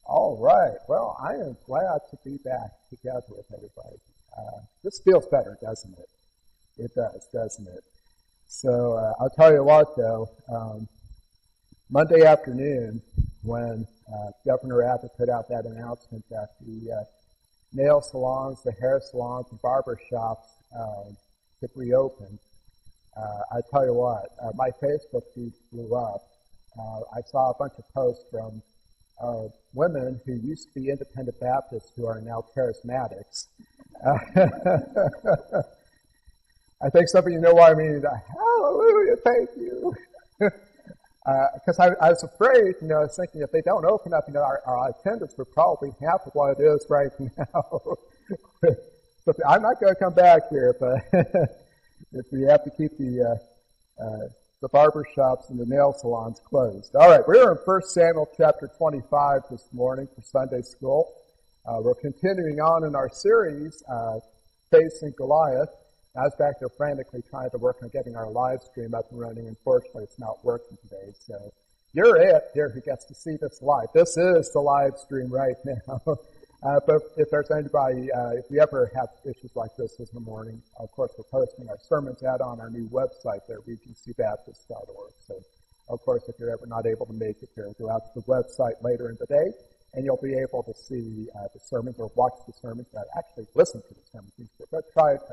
All right. Well, I am glad to be back together with everybody. This feels better, doesn't it? It does, doesn't it? So I'll tell you what, though. Monday afternoon, when Governor Abbott put out that announcement that the nail salons, the hair salons, and barber shops could reopen, I tell you what, my Facebook feed blew up. I saw a bunch of posts from women who used to be independent Baptists who are now charismatics. I think some of you know what I mean. Hallelujah, thank you. Because I was afraid, I was thinking if they don't open up, our attendance would probably half of what it is right now. So I'm not going to come back here, but if we have to keep the barber shops and the nail salons closed. All right, we're in 1 Samuel chapter 25 this morning for Sunday school. We're continuing on in our series, Facing Goliath. I was back there frantically trying to work on getting our live stream up and running. Unfortunately, it's not working today. So you're it here who gets to see this live. This is the live stream right now. But if there's anybody, if we ever have issues like this in the morning, of course, we're posting our sermons out on our new website there, regencybaptist.org. So, of course, if you're ever not able to make it here, go out to the website later in the day, and you'll be able to see the sermons or watch the sermons, actually listen to the sermons. But try it.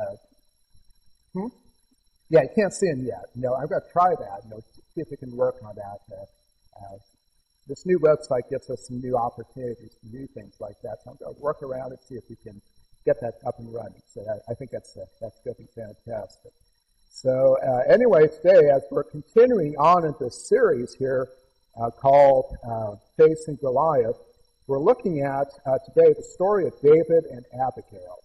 Yeah, you can't see them yet. I'm going to try that, see if we can work on that. This new website gives us some new opportunities to do things like that. So I'm going to work around and see if we can get that up and running. So I think that's going to be fantastic. So anyway, today, as we're continuing on in this series here called Facing Goliath, we're looking at today the story of David and Abigail.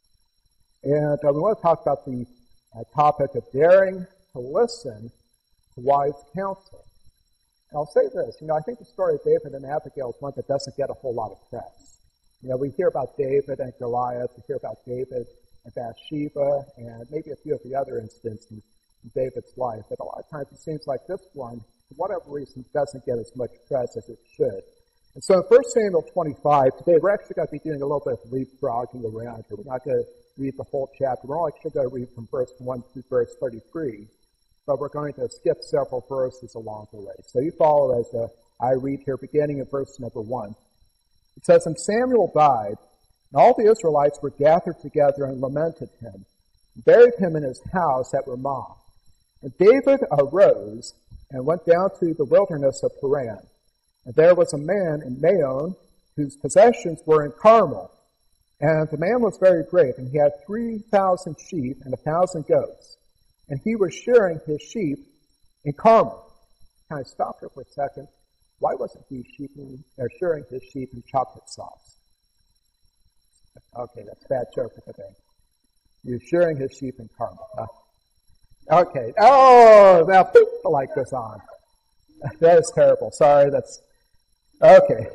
And we want to talk about the topic of daring to listen to wise counsel. And I'll say this, I think the story of David and Abigail is one that doesn't get a whole lot of press. We hear about David and Goliath, we hear about David and Bathsheba, and maybe a few of the other incidents in David's life, but a lot of times it seems like this one, for whatever reason, doesn't get as much press as it should. And so in 1 Samuel 25, today we're actually going to be doing a little bit of leapfrogging around here. We're not going to read the whole chapter. We're actually going to read from verse 1 through verse 33. But we're going to skip several verses along the way. So you follow as I read here, beginning in verse number 1. It says, And Samuel died, and all the Israelites were gathered together and lamented him, and buried him in his house at Ramah. And David arose and went down to the wilderness of Paran. And there was a man in Maon whose possessions were in Carmel. And the man was very great, and he had 3,000 sheep and 1,000 goats. And he was shearing his sheep in Carmel. Can I stop here for a second? Why wasn't he shearing his sheep in chocolate sauce? Okay, that's a bad joke for today. He was shearing his sheep in Carmel. Okay. Oh, now the light goes on. That is terrible. Sorry, that's... Okay.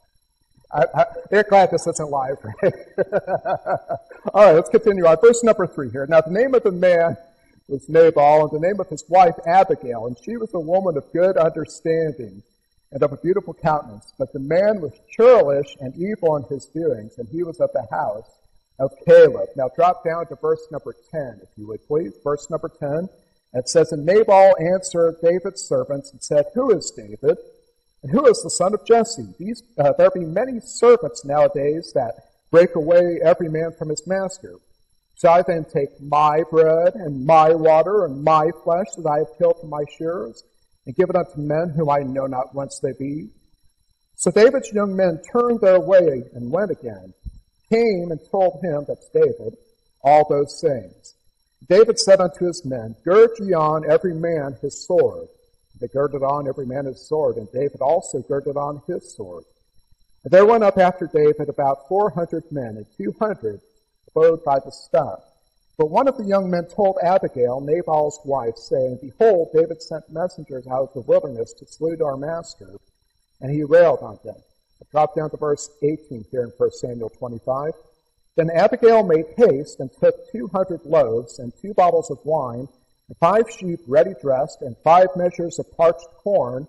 They're glad this isn't live. All right, let's continue on. Verse number 3 here. Now, the name of the man was Nabal, and the name of his wife Abigail, and she was a woman of good understanding and of a beautiful countenance. But the man was churlish and evil in his doings, and he was of the house of Caleb. Now drop down to verse number 10, if you would please. Verse number 10. It says, And Nabal answered David's servants and said, Who is David? And who is the son of Jesse? There be many servants nowadays that break away every man from his master. Shall I then take my bread and my water and my flesh that I have killed from my shearers, and give it unto men whom I know not whence they be? So David's young men turned their way and went again, came and told him, that's David, all those things. David said unto his men, Gird ye on every man his sword. They girded on every man his sword, and David also girded on his sword. And there went up after David about 400 men, and 200 abode by the stump. But one of the young men told Abigail, Nabal's wife, saying, Behold, David sent messengers out of the wilderness to salute our master, and he railed on them. I drop down to verse 18 here in 1 Samuel 25. Then Abigail made haste and took 200 loaves and 2 bottles of wine, and 5 sheep ready dressed, and 5 measures of parched corn,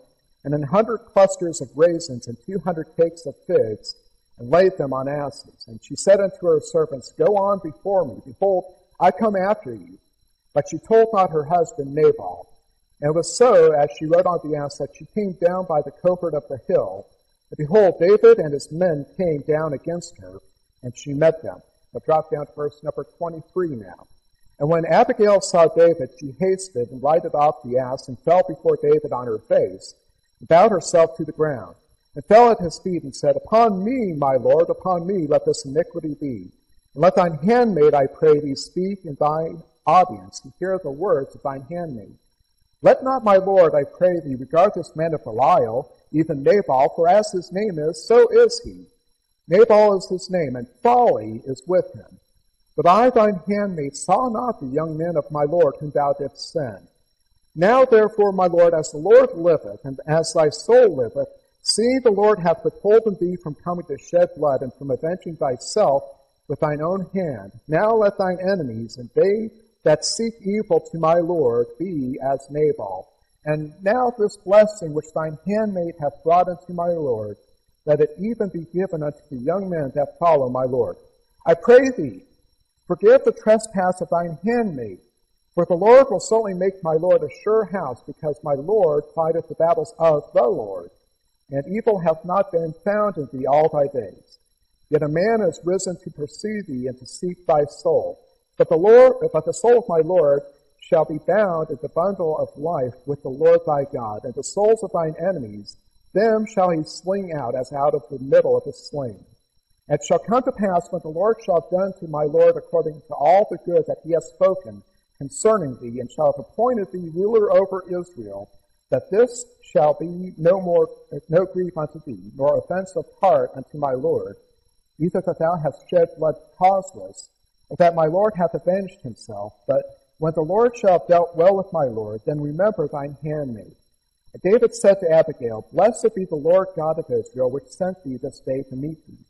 and 100 clusters of raisins and 200 cakes of figs, and laid them on asses. And she said unto her servants, Go on before me. Behold, I come after you. But she told not her husband Nabal. And it was so, as she rode on the ass, that she came down by the covert of the hill. And behold, David and his men came down against her, and she met them. I'll drop down to verse number 23 now. And when Abigail saw David, she hasted and lighted off the ass, and fell before David on her face, and bowed herself to the ground, and fell at his feet, and said, Upon me, my lord, upon me let this iniquity be. And let thine handmaid, I pray thee, speak in thine audience, and hear the words of thine handmaid. Let not my lord, I pray thee, regard this man of Belial, even Nabal, for as his name is, so is he. Nabal is his name, and folly is with him. But I, thine handmaid, saw not the young men of my lord whom thou didst send. Now therefore, my lord, as the Lord liveth, and as thy soul liveth, see, the Lord hath withholden thee from coming to shed blood, and from avenging thyself with thine own hand. Now let thine enemies, and they that seek evil to my lord, be as Nabal. And now this blessing which thine handmaid hath brought unto my lord, that it even be given unto the young men that follow my lord. I pray thee, forgive the trespass of thine handmaid, for the Lord will certainly make my lord a sure house, because my lord fighteth the battles of the Lord, and evil hath not been found in thee all thy days. Yet a man is risen to pursue thee and to seek thy soul. But the soul of my Lord shall be bound in the bundle of life with the Lord thy God, and the souls of thine enemies, them shall he sling out as out of the middle of a sling. And it shall come to pass, when the Lord shall have done to my Lord according to all the good that he hath spoken concerning thee, and shall have appointed thee ruler over Israel, that this shall be no grief unto thee, nor offense of heart unto my Lord, neither that thou hast shed blood causeless, or that my Lord hath avenged himself. But when the Lord shall have dealt well with my Lord, then remember thine handmaid. And David said to Abigail, Blessed be the Lord God of Israel, which sent thee this day to meet thee.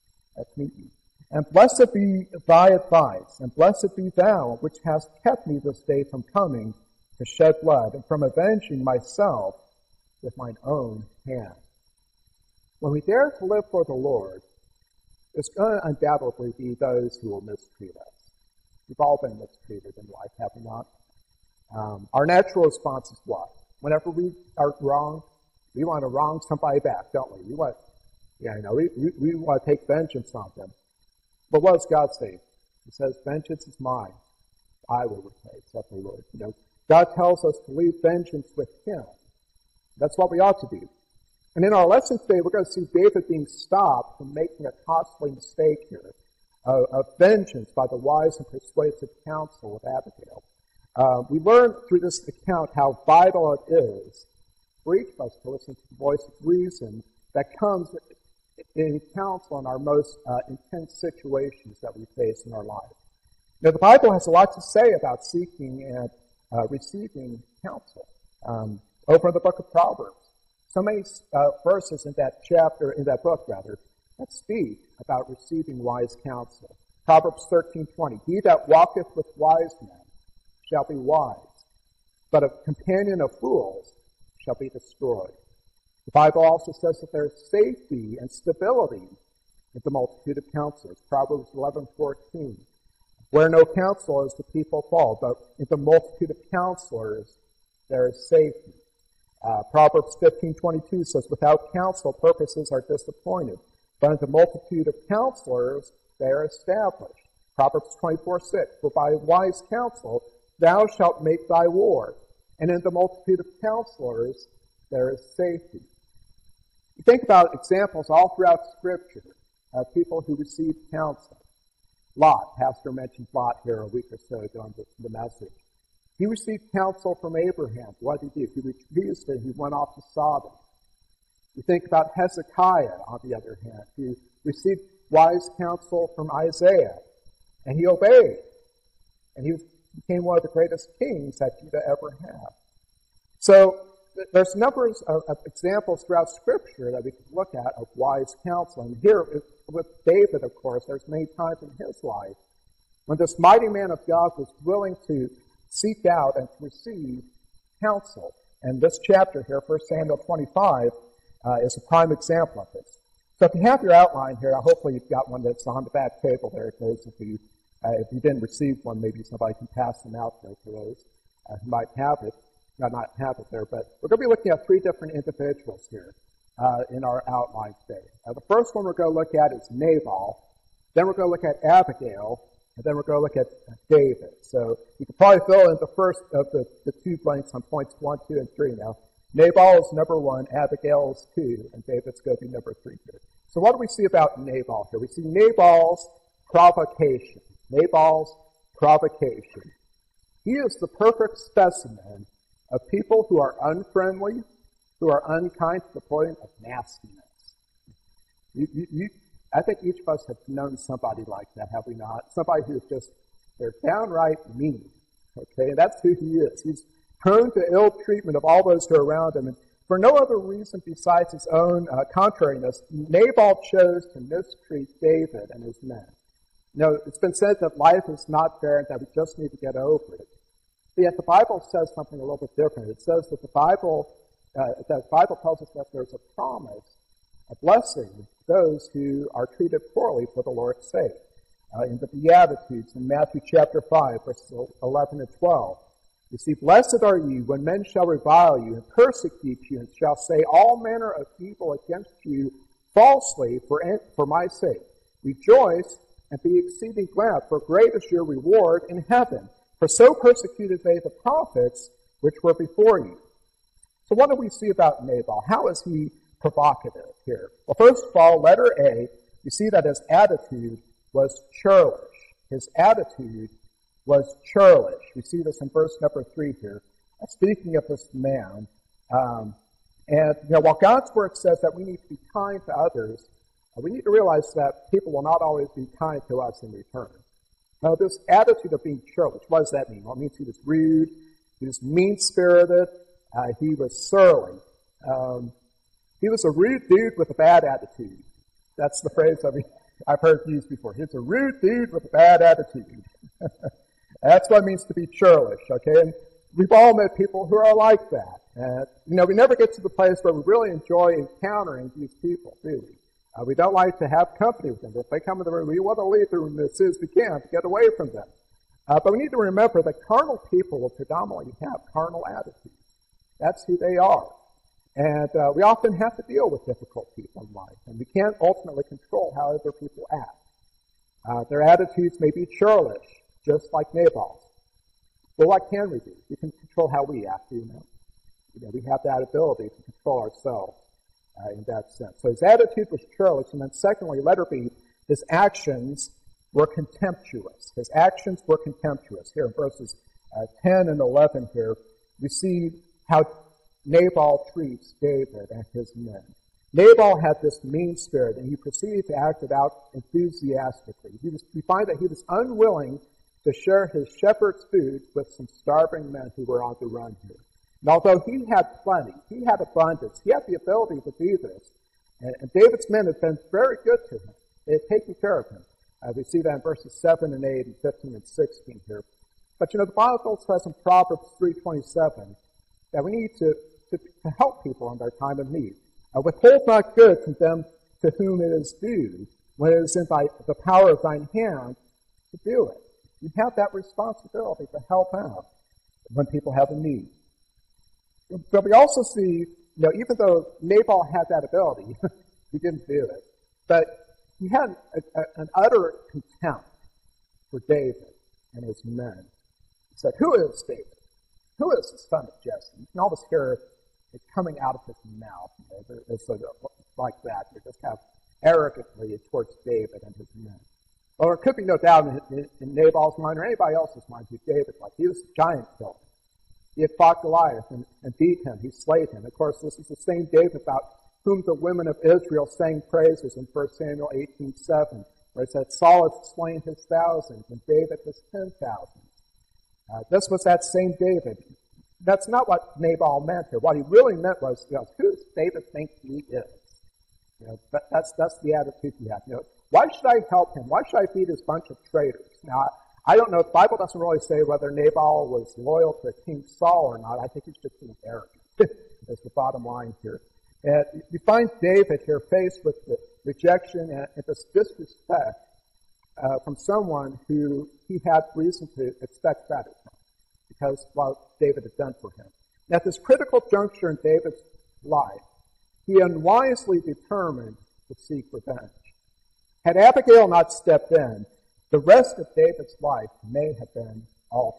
And blessed be thy advice, and blessed be thou, which hast kept me this day from coming to shed blood, and from avenging myself with mine own hand. When we dare to live for the Lord, there's going to undoubtedly be those who will mistreat us. We've all been mistreated in life, have we not? Our natural response is what? Whenever we are wronged, we want to wrong somebody back, don't we? We want to take vengeance on them. But what does God say? He says, Vengeance is mine. I will repay, saith the Lord. God tells us to leave vengeance with him. That's what we ought to do. And in our lesson today, we're going to see David being stopped from making a costly mistake here of vengeance by the wise and persuasive counsel of Abigail. We learn through this account how vital it is for each of us to listen to the voice of reason that comes in counsel in our most intense situations that we face in our life. Now, the Bible has a lot to say about seeking and receiving counsel. Over in the book of Proverbs, so many verses in that book, that speak about receiving wise counsel. Proverbs 13:20, He that walketh with wise men shall be wise, but a companion of fools shall be destroyed. The Bible also says that there is safety and stability in the multitude of counselors. Proverbs 11:14, Where no counsel is, the people fall, but in the multitude of counselors there is safety. Proverbs 15:22 says, Without counsel purposes are disappointed, but in the multitude of counselors they are established. Proverbs 24:6, For by wise counsel thou shalt make thy war, and in the multitude of counselors there is safety. You think about examples all throughout Scripture of people who received counsel. Lot, Pastor mentioned Lot here a week or so ago in the message. He received counsel from Abraham. What did he do? He refused it. He went off to Sodom. You think about Hezekiah, on the other hand, who received wise counsel from Isaiah, and he obeyed. And he became one of the greatest kings that Judah ever had. So there's numbers of examples throughout Scripture that we can look at of wise counsel. And here with David, of course, there's many times in his life when this mighty man of God was willing to seek out and to receive counsel. And this chapter here, 1 Samuel 25, is a prime example of this. So if you have your outline here, hopefully you've got one that's on the back table there. Those of you, if you didn't receive one, maybe somebody can pass them out there for those who might have it. Not have it there, but we're going to be looking at three different individuals here in our outline today. The first one we're going to look at is Nabal. Then we're going to look at Abigail, and then we're going to look at David. So you can probably fill in the first of the two blanks on points 1, 2, and 3 now. Nabal is number 1, Abigail is 2, and David's going to be number 3 here. So what do we see about Nabal here? We see Nabal's provocation. Nabal's provocation. He is the perfect specimen of people who are unfriendly, who are unkind to the point of nastiness. I think each of us have known somebody like that, have we not? Somebody who's just, they're downright mean. Okay, and that's who he is. He's prone to ill treatment of all those who are around him. And for no other reason besides his own contrariness, Nabal chose to mistreat David and his men. You know, it's been said that life is not fair and that we just need to get over it. But yet the Bible says something a little bit different. It says that the Bible tells us that there's a promise, a blessing, those who are treated poorly for the Lord's sake. In the Beatitudes in Matthew chapter 5, verses 11 and 12, you see, "Blessed are you when men shall revile you and persecute you and shall say all manner of evil against you falsely for my sake. Rejoice and be exceeding glad, for great is your reward in heaven. For so persecuted they the prophets which were before you." So what do we see about Nabal? How is he provocative here? Well, first of all, letter A, you see that his attitude was churlish. His attitude was churlish. We see this in verse number 3 here. Speaking of this man, while God's word says that we need to be kind to others, we need to realize that people will not always be kind to us in return. Now, this attitude of being churlish, what does that mean? Well, it means he was rude, he was mean-spirited, he was surly. He was a rude dude with a bad attitude. That's the phrase I've heard used before. He's a rude dude with a bad attitude. That's what it means to be churlish, okay? And we've all met people who are like that. We never get to the place where we really enjoy encountering these people, do we? We don't like to have company with them. If they come in the room, we want to leave the room as soon as we can to get away from them. But we need to remember that carnal people will predominantly have carnal attitudes. That's who they are. And we often have to deal with difficult people in life, and we can't ultimately control how other people act. Their attitudes may be churlish, just like Nabal's. Well, what can we do? We can control how we act, we have that ability to control ourselves in that sense. So his attitude was churlish, and then secondly, letter B, his actions were contemptuous. His actions were contemptuous. Here in verses 10 and 11 here, we see how Nabal treats David and his men. Nabal had this mean spirit, and he proceeded to act it out enthusiastically. We find that he was unwilling to share his shepherd's food with some starving men who were on the run here. And although he had plenty, he had abundance, he had the ability to do this, and David's men had been very good to him. They had taken care of him. We see that in verses 7 and 8 and 15 and 16 here. But the Bible says in Proverbs 3:27 that we need to help people in their time of need. Withhold not good from them to whom it is due, when it is in the power of thine hand to do it. You have that responsibility to help out when people have a need. But we also see, even though Nabal had that ability, he didn't do it. But he had an utter contempt for David and his men. He said, "Who is David? Who is the son of Jesse?" You can almost hear it coming out of his mouth. It's like that. They just have arrogantly towards David and his men. Well, there could be no doubt in Nabal's mind or anybody else's mind who David was. He was a giant killer. He had fought Goliath and beat him. He slayed him. Of course, this is the same David about whom the women of Israel sang praises in 1 Samuel 18:7, where it said, "Saul has slain his thousands, and David his 10,000. This was that same David. That's not what Nabal meant here. What he really meant was, who does David think he is? That's the attitude he had. Why should I help him? Why should I feed this bunch of traitors? Now, I don't know. The Bible doesn't really say whether Nabal was loyal to King Saul or not. I think he's just being arrogant. That's the bottom line here. And you find David here faced with the rejection and this disrespect from someone who he had reason to expect better from, because what David had done for him. And at this critical juncture in David's life, he unwisely determined to seek revenge. Had Abigail not stepped in, the rest of David's life may have been altered.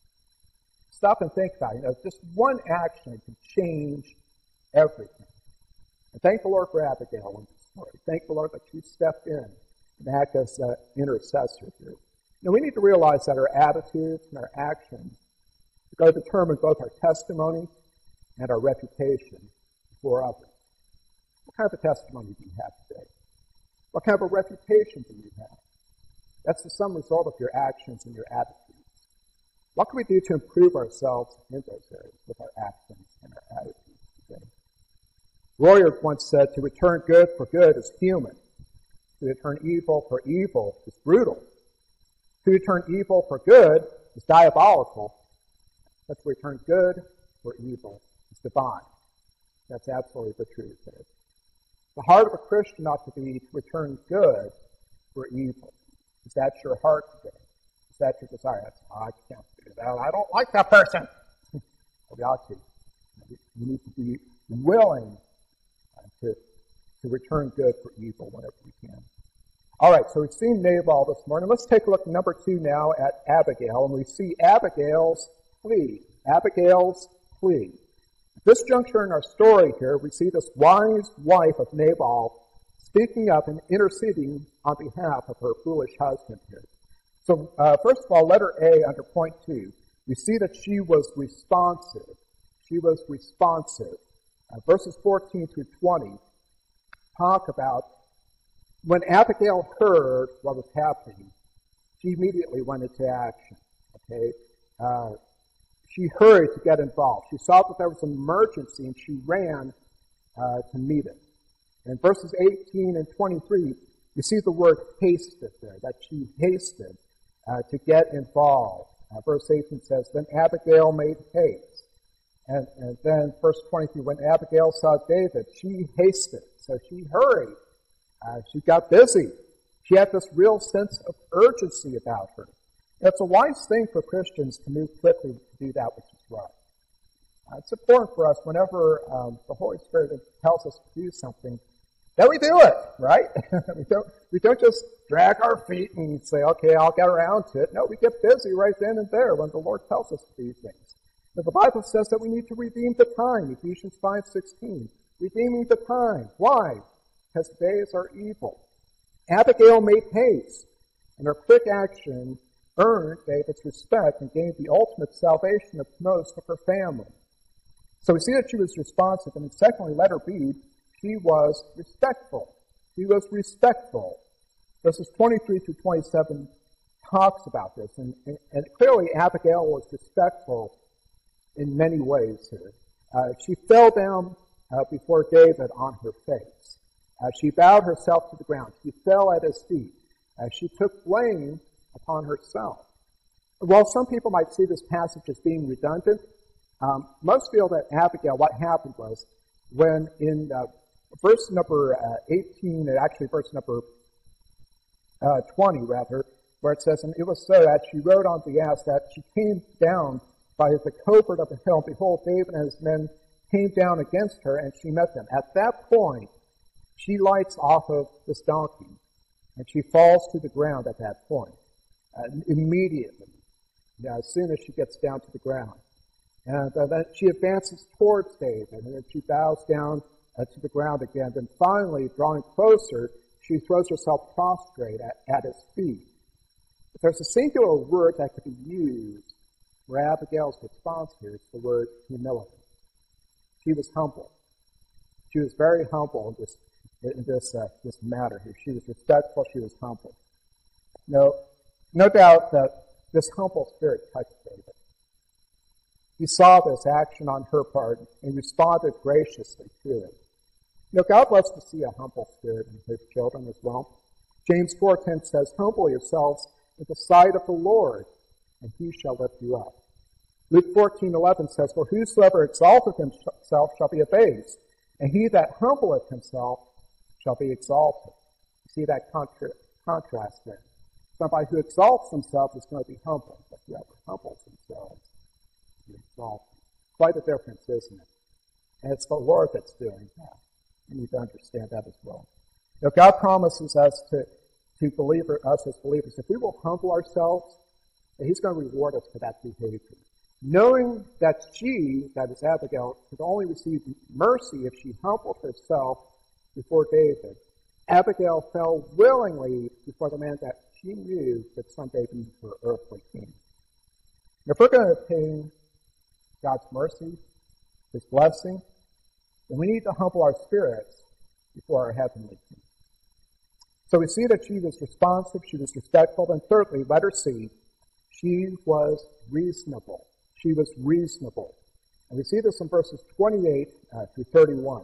Stop and think about it. Just one action can change everything. And thank the Lord for Abigail in this story. Thank the Lord that she stepped in and acted as an intercessor here. Now, we need to realize that our attitudes and our actions are going to determine both our testimony and our reputation before others. What kind of a testimony do you have today? What kind of a reputation do you have? That's the sum result of your actions and your attitudes. What can we do to improve ourselves in those areas with our actions and our attitudes today? Royer once said, to return good for good is human. To return evil for evil is brutal. To return evil for good is diabolical. But to return good for evil is divine. That's absolutely the truth there. The heart of a Christian ought to be to return good for evil. Is that your heart today? Is that your desire? I can't do that. I don't like that person. We ought to. We need to be willing to return good for evil whenever we can. All right, so we've seen Nabal this morning. Let's take a look at number 2 now at Abigail, and we see Abigail's plea. Abigail's plea. At this juncture in our story here, we see this wise wife of Nabal speaking up and interceding on behalf of her foolish husband here. So, first of all, letter A under point 2, we see that she was responsive. She was responsive. Verses 14 through 20 talk about when Abigail heard what was happening, she immediately went into action. Okay, she hurried to get involved. She saw that there was an emergency, and she ran to meet it. In verses 18 and 23, you see the word hasted there, that she hasted to get involved. Verse 18 says, then Abigail made haste. And then verse 23, when Abigail saw David, she hasted. So she hurried. She got busy. She had this real sense of urgency about her. It's a wise thing for Christians to move quickly to do that which is right. It's important for us whenever the Holy Spirit tells us to do something, that we do it, right? we don't just drag our feet and say, okay, I'll get around to it. No, we get busy right then and there when the Lord tells us to do things. But the Bible says that we need to redeem the time, Ephesians 5:16. Redeeming the time. Why? Because the days are evil. Abigail made haste, and her quick action earned David's respect and gained the ultimate salvation of most of her family. So we see that she was responsive, and secondly, letter B, she was respectful. She was respectful. Verses 23 through 27 talks about this, and clearly Abigail was respectful in many ways here. She fell down before David on her face. She bowed herself to the ground. She fell at his feet. She took blame upon herself. While some people might see this passage as being redundant, most feel that Abigail, what happened was, when in verse number 18, actually verse number 20 rather, where it says, and it was so that she rode on the ass that she came down by the covert of the hill. Behold, David and his men came down against her, and she met them. At that point, she lights off of this donkey, and she falls to the ground at that point, immediately, as soon as she gets down to the ground. And then she advances towards David, and then she bows down to the ground again. Then finally, drawing closer, she throws herself prostrate at his feet. If there's a singular word that could be used for Abigail's response here, it's the word humility. She was humble. She was very humble in this matter here. She was respectful. She was humble. No doubt that this humble spirit touched David. He saw this action on her part and responded graciously to it. God loves to see a humble spirit in his children as well. James 4:10 says, humble yourselves in the sight of the Lord, and he shall lift you up. Luke 14:11 says, "For whosoever exalteth himself shall be abased, and he that humbleth himself shall be exalted." You see that contrast there. Somebody who exalts himself is going to be humbled, but whoever humbles themselves is exalted. Quite a difference, isn't it? And it's the Lord that's doing that. You need to understand that as well. Now, God promises us us as believers, if we will humble ourselves, that He's going to reward us for that behavior. Knowing that she, that is Abigail, could only receive mercy if she humbled herself before David, Abigail fell willingly before the man that she knew would someday be her earthly king. If we're going to obtain God's mercy, His blessing, then we need to humble our spirits before our heavenly king. So we see that she was responsive, she was respectful, and thirdly, letter C, she was reasonable. She was reasonable. And we see this in verses 28 through 31.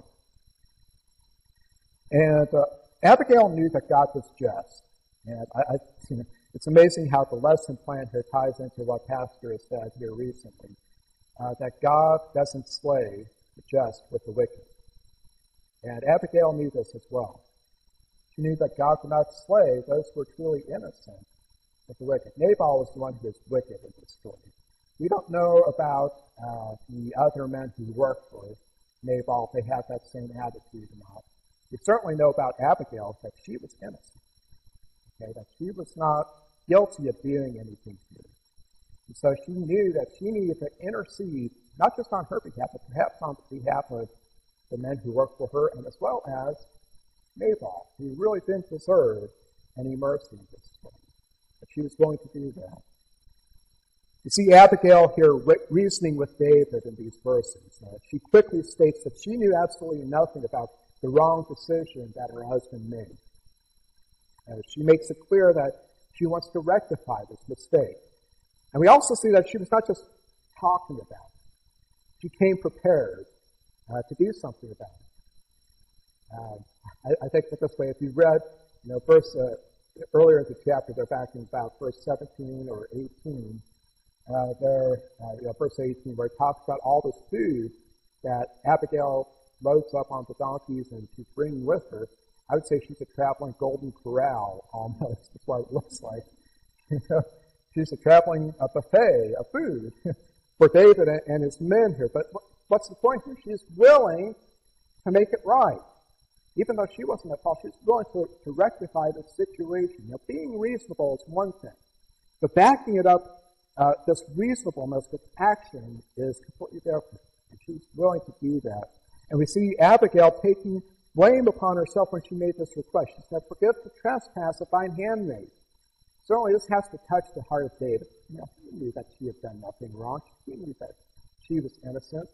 And Abigail knew that God was just. And it's amazing how the lesson plan here ties into what Pastor has said here recently, that God doesn't slay the just with the wicked. And Abigail knew this as well. She knew that God would not slay those who were truly innocent with the wicked. Nabal was the one who was wicked in this story. We don't know about the other men who worked for Nabal, if they had that same attitude or not. We certainly know about Abigail that she was innocent. Okay, that she was not guilty of doing anything here. And so she knew that she needed to intercede, not just on her behalf, but perhaps on behalf of the men who worked for her, and as well as Nabal, who really didn't deserve any mercy in this story. But she was going to do that. You see Abigail here reasoning with David in these verses. She quickly states that she knew absolutely nothing about the wrong decision that her husband made. She makes it clear that she wants to rectify this mistake. And we also see that she was not just talking about it. She came prepared to do something about it. I think that this way, if you read, earlier in the chapter, they're back in about verse 17 or 18, verse 18, where it talks about all this food that Abigail loads up on the donkeys and she's bringing with her. I would say she's a traveling golden corral almost. That's what it looks like. She's a traveling buffet of food for David and his men here. But what's the point here? She's willing to make it right. Even though she wasn't at fault, she's willing to rectify the situation. Being reasonable is one thing. But backing it up, this reasonableness with action is completely different. And she's willing to do that. And we see Abigail taking blame upon herself when she made this request. She said, "Forgive the trespass of thine handmaid." Certainly this has to touch the heart of David. He knew that she had done nothing wrong. He knew that she was innocent,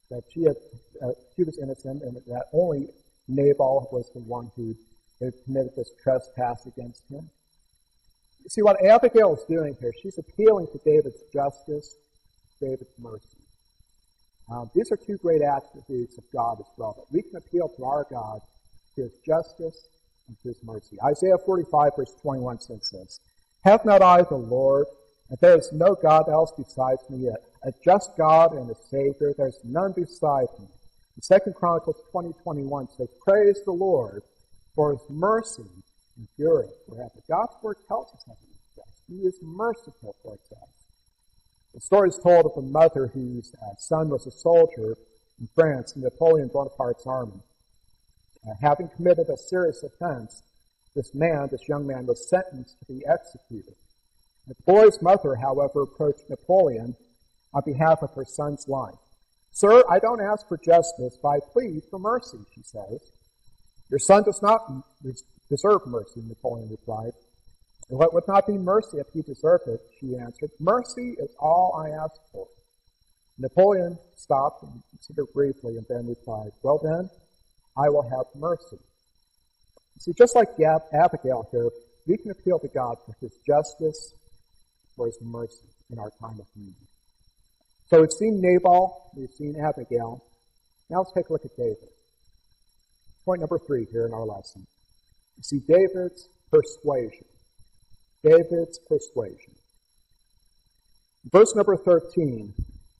she was innocent, and that only Nabal was the one who had committed this trespass against him. You see, what Abigail is doing here, she's appealing to David's justice, David's mercy. These are two great attributes of God as well, that we can appeal to our God, to His justice and to His mercy. Isaiah 45, verse 21 says this, "Have not I the Lord, and there is no God else besides me, a just God and a Savior, there is none beside me." And 2 Chronicles 20:21 says, "Praise the Lord, for His mercy endureth forever." God's Word tells us that He is just. He is merciful towards us. The story is told of a mother whose son was a soldier in France in Napoleon Bonaparte's army. Having committed a serious offense, this young man, was sentenced to be executed. The boy's mother, however, approached Napoleon on behalf of her son's life. "Sir, I don't ask for justice, but I plead for mercy," she says. "Your son does not deserve mercy," Napoleon replied. "And what would not be mercy if he deserved it?" she answered. "Mercy is all I ask for." Napoleon stopped and considered briefly and then replied, "Well then, I will have mercy." See, just like Abigail here, we can appeal to God for His justice, for His mercy in our time of need. So we've seen Nabal, we've seen Abigail. Now let's take a look at David. Point number 3 here in our lesson. You see David's persuasion. David's persuasion. Verse number 13,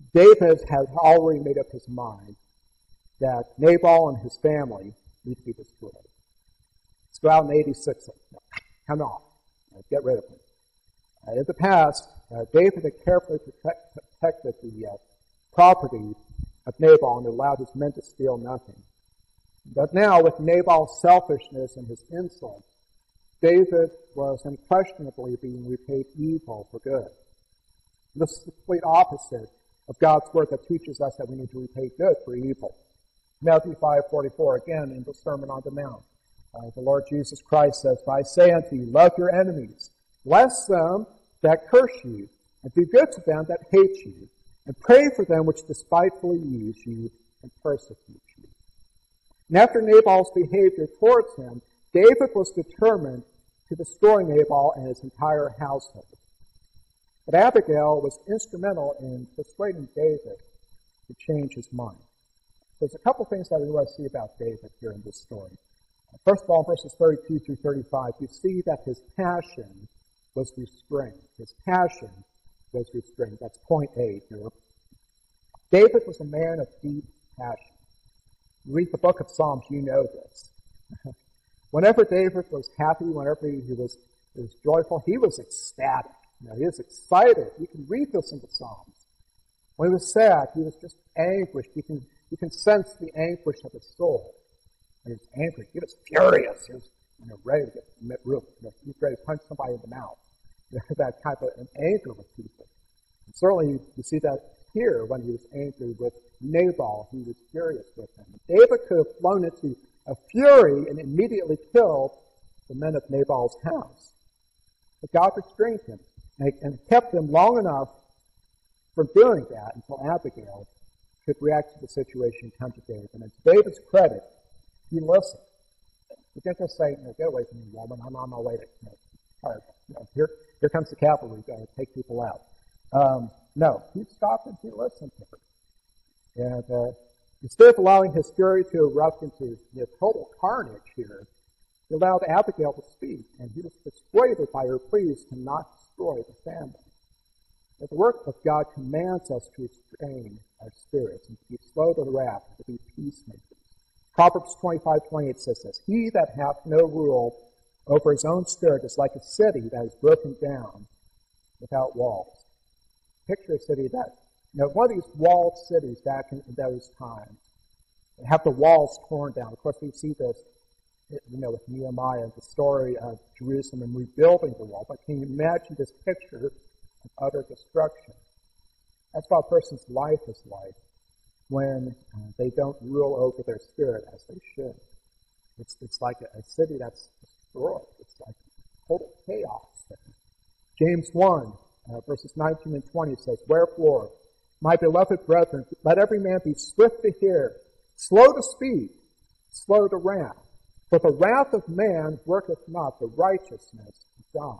David has already made up his mind that Nabal and his family need to be destroyed. Let's go out and 86 them. Come on. Get rid of them. In the past, David had carefully protected the property of Nabal and allowed his men to steal nothing. But now, with Nabal's selfishness and his insults, David was unquestionably being repaid evil for good. This is the complete opposite of God's word that teaches us that we need to repay good for evil. Matthew 5:44, again, in the Sermon on the Mount. The Lord Jesus Christ says, "I say unto you, love your enemies, bless them that curse you, and do good to them that hate you, and pray for them which despitefully use you and persecute you." And after Nabal's behavior towards him, David was determined to destroy Nabal and his entire household. But Abigail was instrumental in persuading David to change his mind. There's a couple things that we want to see about David here in this story. First of all, verses 32 through 35, you see that his passion was restrained. His passion was restrained. That's point A here. David was a man of deep passion. You read the book of Psalms, you know this. Whenever David was happy, whenever he was joyful, he was ecstatic. He was excited. You can read this in the Psalms. When he was sad, he was just anguished. You can sense the anguish of his soul. When he was angry, he was furious. He was ready to get real. He was ready to punch somebody in the mouth. That type of an anger with people. And certainly you see that here when he was angry with Nabal. He was furious with him. David could have flown into a fury and immediately killed the men of Nabal's house. But God restrained him and kept him long enough from doing that until Abigail could react to the situation and come to David. And to David's credit, he listened. He didn't just say, "Get away from me, woman. I'm on my way to here comes the cavalry to take people out." No, he stopped and he listened to her. And instead of allowing his fury to erupt into total carnage here, he allowed Abigail to speak, and he was persuaded by her pleas to not destroy the family. But the work of God commands us to restrain our spirits and to be slow to wrath, to be peacemakers. Proverbs 25:28 says this, "He that hath no rule over his own spirit is like a city that is broken down without walls." Picture a city that, one of these walled cities back in those times, they have the walls torn down. Of course, we see this, with Nehemiah, the story of Jerusalem and rebuilding the wall. But can you imagine this picture of utter destruction? That's what a person's life is like when they don't rule over their spirit as they should. It's like a city that's destroyed. It's like total chaos there. James 1, verses 19 and 20 says, "Wherefore, my beloved brethren, let every man be swift to hear, slow to speak, slow to wrath. For the wrath of man worketh not the righteousness of God."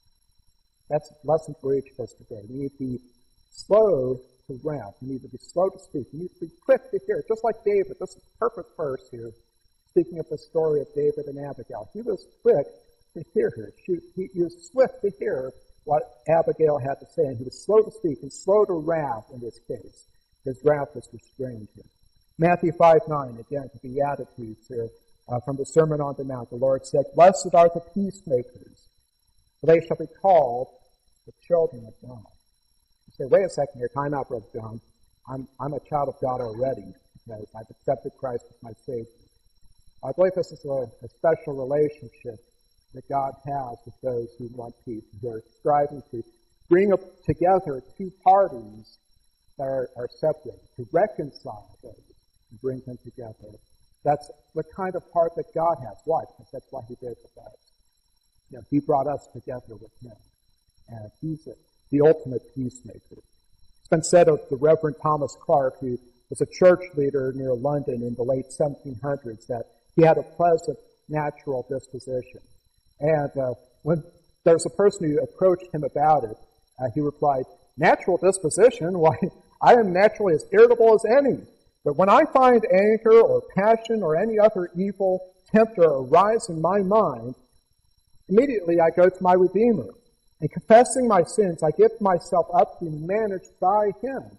That's a lesson for each of us today. We need to be slow to wrath. We need to be slow to speak. We need to be quick to hear. Just like David, this is a perfect verse here, speaking of the story of David and Abigail. He was quick to hear her. He was swift to hear what Abigail had to say, and he was slow to speak and slow to wrath in this case. His wrath was restrained here. Matthew 5:9, again, the Beatitudes here. From the Sermon on the Mount, the Lord said, "Blessed are the peacemakers, for they shall be called the children of God." You say, "Wait a second here, time out, Brother John. I'm a child of God already because I've accepted Christ as my Savior." I believe this is a special relationship that God has with those who want peace, who are striving to bring up together two parties that are separate, to reconcile those and bring them together. That's the kind of heart that God has. Why? Because that's what He did with us. He brought us together with Him. And He's the ultimate peacemaker. It's been said of the Reverend Thomas Clark, who was a church leader near London in the late 1700s, that he had a pleasant, natural disposition. And when there was a person who approached him about it, he replied, "Natural disposition? Why, I am naturally as irritable as any. But when I find anger or passion or any other evil tempter arise in my mind, immediately I go to my Redeemer. And confessing my sins, I give myself up to be managed by Him.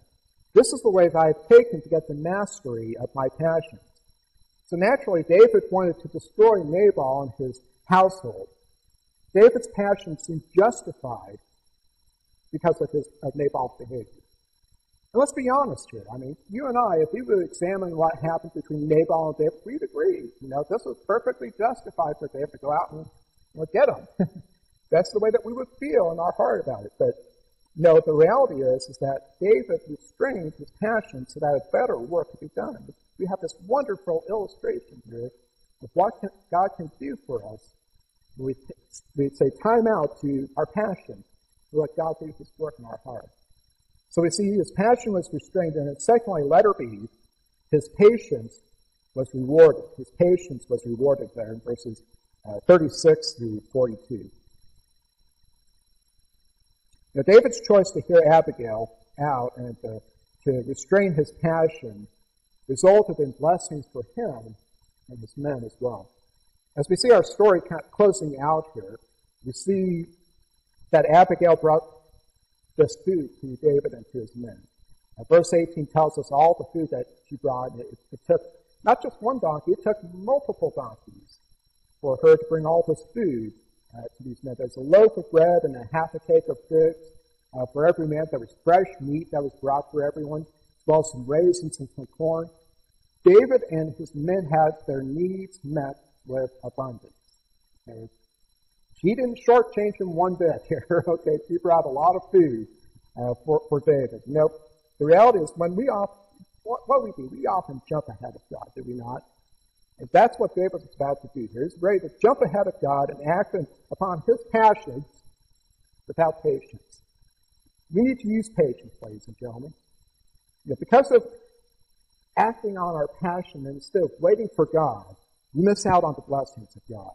This is the way that I have taken to get the mastery of my passions. So naturally, David wanted to destroy Nabal and his household. David's passion seemed justified because of Nabal's behavior. And let's be honest here. I mean, you and I, if we would examine what happened between Nabal and David, we'd agree. This was perfectly justified for David to go out and get him. That's the way that we would feel in our heart about it. But no, the reality is that David restrained his passion so that a better work could be done. We have this wonderful illustration here of what God can do for us. We say time out to our passion to let God do his work in our heart. So we see his passion was restrained, and then secondly, letter B, his patience was rewarded. His patience was rewarded there in verses 36 through 42. Now, David's choice to hear Abigail out and to restrain his passion resulted in blessings for him and his men as well. As we see our story kind of closing out here, we see that Abigail brought this food to David and to his men. Verse 18 tells us all the food that she brought. It took not just one donkey, it took multiple donkeys for her to bring all this food to these men. There's a loaf of bread and a half a cake of figs for every man. There was fresh meat that was brought for everyone, as well as some raisins and some corn. David and his men had their needs met with abundance. Okay? She didn't shortchange him one bit here. Okay, she brought a lot of food for David. The reality is what we do, we often jump ahead of God, do we not? And that's what David was about to do here. He's ready to jump ahead of God and act upon his passions without patience. We need to use patience, ladies and gentlemen. Because of acting on our passion instead of waiting for God, we miss out on the blessings of God.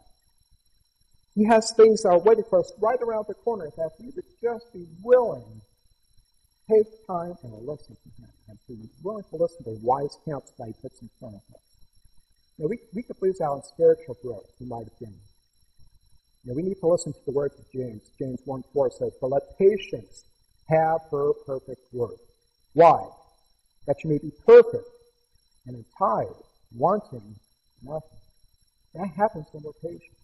He has things that are waiting for us right around the corner that we would just be willing to take time and listen to him, and to be willing to listen to the wise counsel that he puts in front of us. We could lose out on spiritual growth, we might have been. We need to listen to the words of James. James 1:4 says, "But let patience have her perfect work." Why? That you may be perfect and entire, wanting nothing. That happens when we're patient.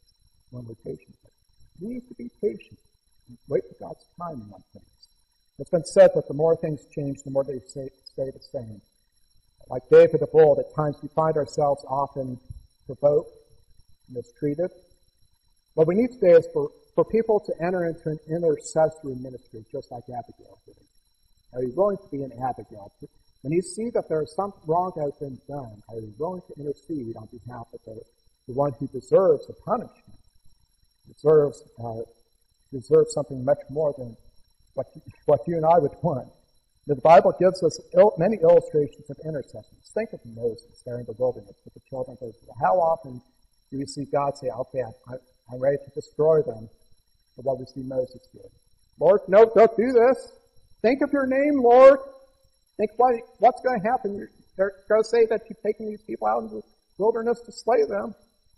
We need to be patient and wait for God's timing on things. It's been said that the more things change, the more they stay the same. Like David of old, at times we find ourselves often provoked, mistreated. What we need today is for people to enter into an intercessory ministry, just like Abigail did. Are you willing to be an Abigail? When you see that there is some wrong that has been done, are you willing to intercede on behalf of the one who deserves the punishment? Deserves something much more than what you and I would want. The Bible gives us many illustrations of intercessions. Think of Moses there in the wilderness with the children of Israel. How often do we see God say, "Okay, I'm ready to destroy them," for what we see Moses do? "Lord, no, don't do this. Think of your name, Lord. Think what's going to happen. They're going to say that you've taken these people out into the wilderness to slay them."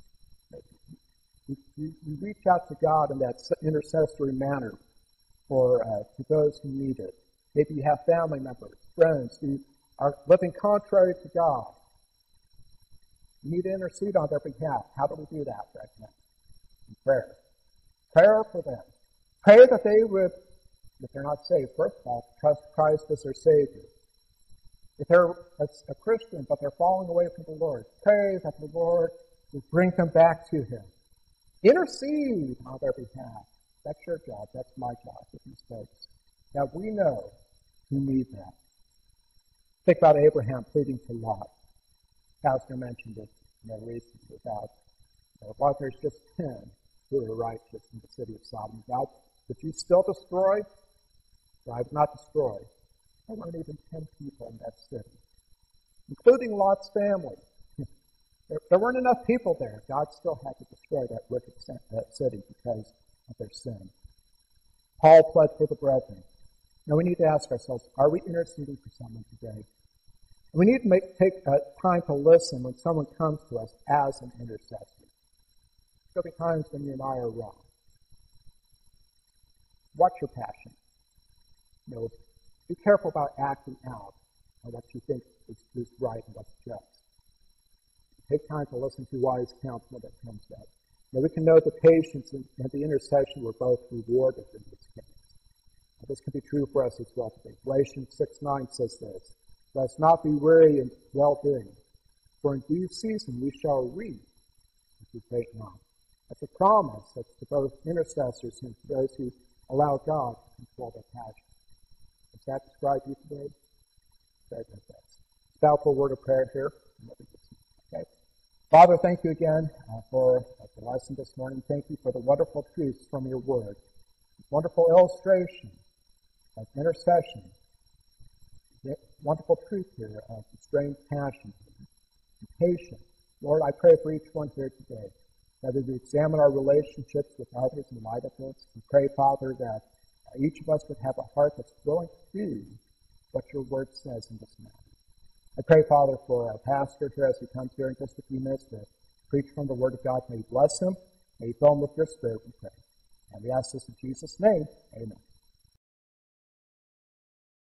You reach out to God in that intercessory manner to those who need it. Maybe you have family members, friends who are living contrary to God. You need to intercede on their behalf. How do we do that right now? In prayer. Prayer for them. Pray that they would, if they're not saved, first of all, trust Christ as their Savior. If they're a Christian but they're falling away from the Lord, pray that the Lord will bring them back to Him. Intercede on their behalf. That's your job. That's my job with these folks. Now we know who need that. Think about Abraham pleading to Lot. Pastor mentioned it recently about Lot. There's just 10 who are righteous in the city of Sodom. God, if you still destroy, I would not destroy. There weren't even 10 people in that city, including Lot's family. There weren't enough people there. God still had to destroy that wicked city because of their sin. Paul pled for the brethren. Now we need to ask ourselves, are we interceding for someone today? We need to take time to listen when someone comes to us as an intercessor. There'll be times when you and I are wrong. What's your passion? Be careful about acting out and what you think is right and what's just. Take time to listen to wise counsel that comes up. Now we can know the patience and the intercession were both rewarded in this case. And this can be true for us as well today. Galatians 6:9 says this, "Let us not be weary in well-doing, for in due season we shall reap if we faint not." That's a promise that's to both intercessors and to those who allow God to control their passions. Does that describe you today? Very good. Let's bow for a word of prayer here. Okay. Father, thank you again for the lesson this morning. Thank you for the wonderful truths from your word. Wonderful illustration of intercession. Wonderful truth here of restrained passion and patience. Lord, I pray for each one here today that as we examine our relationships with others in light of this, we pray, Father, that each of us would have a heart that's willing to do what your word says in this matter. I pray, Father, for our pastor here as he comes here in just a few minutes to preach from the word of God. May you bless him. May you fill him with your spirit, we pray. And we ask this in Jesus' name. Amen.